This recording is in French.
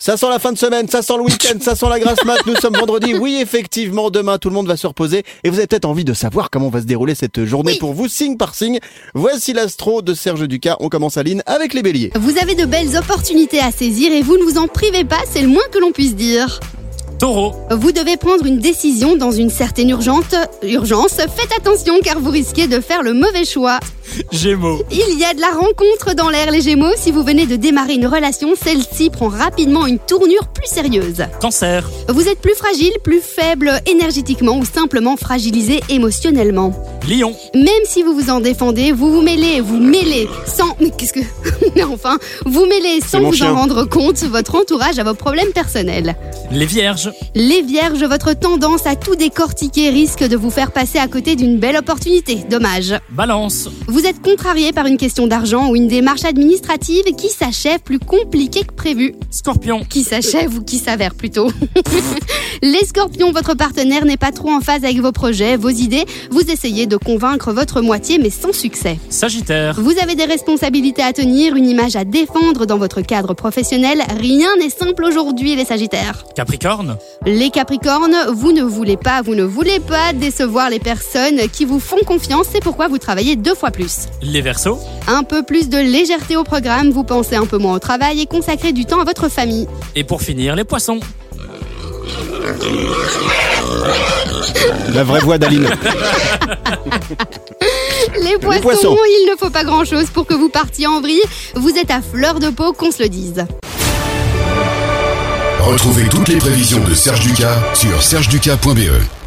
Ça sent la fin de semaine, ça sent le week-end, ça sent la grasse mat. Nous sommes vendredi. Oui, effectivement, demain, tout le monde va se reposer. Et vous avez peut-être envie de savoir comment va se dérouler cette journée pour vous, signe par signe. Voici l'astro de Serge Ducas. On commence, Aline, avec les béliers. Vous avez de belles opportunités à saisir et vous ne vous en privez pas, c'est le moins que l'on puisse dire. Taureau. Vous devez prendre une décision dans une certaine urgence. Faites attention car vous risquez de faire le mauvais choix. Gémeaux. Il y a de la rencontre dans l'air, les Gémeaux. Si vous venez de démarrer une relation, celle-ci prend rapidement une tournure plus sérieuse. Cancer. Vous êtes plus fragile, plus faible énergétiquement ou simplement fragilisé émotionnellement. Lion. Même si vous vous en défendez, vous mêlez sans... Mais qu'est-ce que... Mais enfin, vous mêlez sans vous en rendre compte votre entourage à vos problèmes personnels. Les Vierges. Les Vierges, votre tendance à tout décortiquer risque de vous faire passer à côté d'une belle opportunité. Dommage. Balance. Vous êtes contrarié par une question d'argent ou une démarche administrative qui s'achève plus compliquée que prévu. Scorpion. Qui s'achève ou qui s'avère plutôt. Les Scorpions, votre partenaire n'est pas trop en phase avec vos projets, vos idées. Vous essayez de convaincre votre moitié mais sans succès. Sagittaire. Vous avez des responsabilités à tenir, une image à défendre dans votre cadre professionnel. Rien n'est simple aujourd'hui, les Sagittaires. Capricorne. Les Capricornes, vous ne voulez pas décevoir les personnes qui vous font confiance. C'est pourquoi vous travaillez 2 fois plus. Les Verseaux. Un peu plus de légèreté au programme, vous pensez un peu moins au travail et consacrez du temps à votre famille. Et pour finir, les Poissons. La vraie voix d'Aline. Les poissons, il ne faut pas grand-chose pour que vous partiez en vrille. Vous êtes à fleur de peau, qu'on se le dise. Retrouvez toutes les prévisions de Serge Ducas sur sergeducas.be.